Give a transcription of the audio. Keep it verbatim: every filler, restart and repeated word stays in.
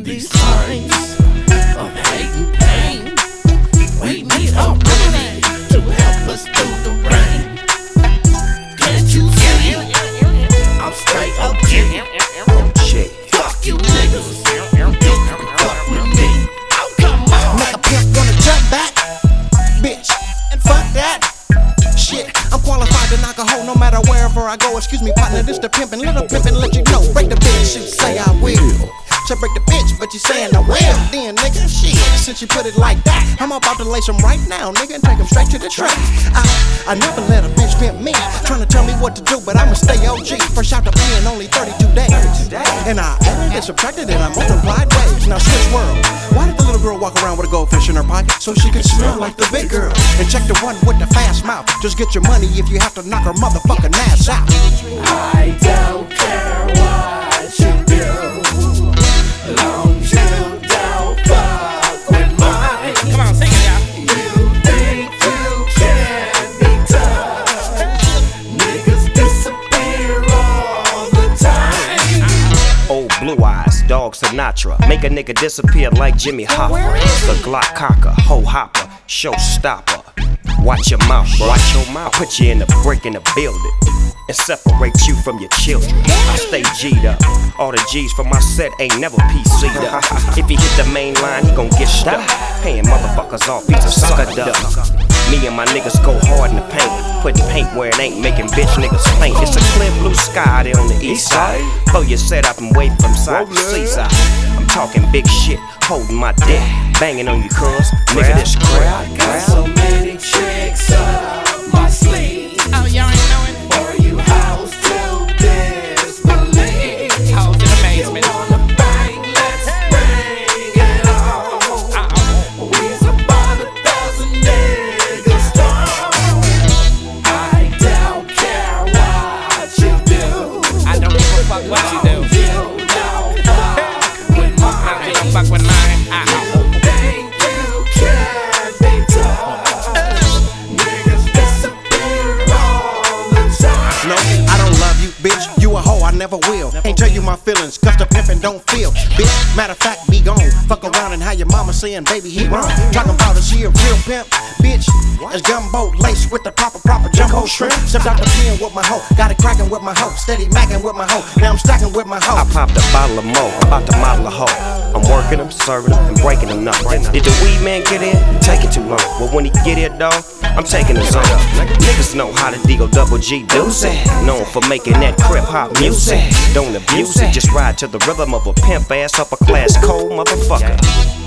these times of hate and pain, we need a remedy to help us through the rain. Can't you see? I'm straight up G. Shit. Fuck you niggas. You can fuck with me. Oh, come on. Make a pimp wanna jump back, bitch, and fuck that. Shit, I'm qualified to knock a hoe no matter wherever I go. Excuse me, partner, this the pimpin', little pimpin', let you know. Break the bitch, you say I will. So break the bitch, but you saying I will. Then, nigga, shit, since you put it like that, I'm about to lace them right now, nigga, and take them straight to the track. I, I never let a bitch pimp me, trying to tell me what to do, but I'ma stay O G. Fresh out the pen, only thirty-two days. And I added and subtracted and I multiplied waves. Now switch world. Why did the little girl walk around with a goldfish in her pocket? So she could smell like the big girl. And check the one with the fast mouth. Just get your money if you have to knock her motherfucking ass out. I don't care what you do, long as you don't fuck with mine. Come on, sing it, y'all. You think you can be touched? Niggas disappear all the time. Old Blue Eyes, Dog Sinatra. Make a nigga disappear like Jimmy Hoffa. The Glock cocker, hoe hopper, showstopper. Watch your mouth, bro. Watch your mouth. I put you in the brick in the building and separate you from your children. I stay G'd up. All the G's from my set ain't never P C'd up. If he hit the main line, he gon' get stuck. Paying motherfuckers off, he's a sucker duck. Me and my niggas go hard in the paint. Putting paint where it ain't, making bitch niggas faint. It's a clear blue sky there on the east side. Throw your set up and wave from side to seaside. I'm talking big shit, holding my dick, banging on you cuz, nigga this crap. I got so many tricks up my sleeve. Oh, y'all ain't knowing? For you hoes to disbelieve. Hoes in the basement. Wanna bang, let's bring it on. Uh-oh. We's about a thousand niggas strong. I don't care what you do. I don't give a fuck what you do. You don't fuck with mine. I don't fuck with mine. Uh-oh. Think you can be touched? Niggas disappear all the time. No, I don't love you, bitch. You a hoe, I never will. Ain't tell you my feelings, cause the pimpin' don't feel. Bitch, matter of fact, be gone. Fuck around and how your mama saying, baby, he wrong. Talking about is she a real pimp? Bitch, it's gumbo laced with the proper, proper jumbo shrimp. Stepped out the pen with my hoe, got it crackin' with my hoe. Steady mackin' with my hoe, now I'm stacking with my hoe. I popped a bottle of mo, about to model a hoe. I'm working them, serving them, and breaking them up. Did the weed man get in? Taking too long. Well, when he get here, dawg, I'm taking his own. Niggas know how to deal double G doozy. Known for making that crip hop music. Don't abuse it, just ride to the rhythm of a pimp ass upper class cold motherfucker.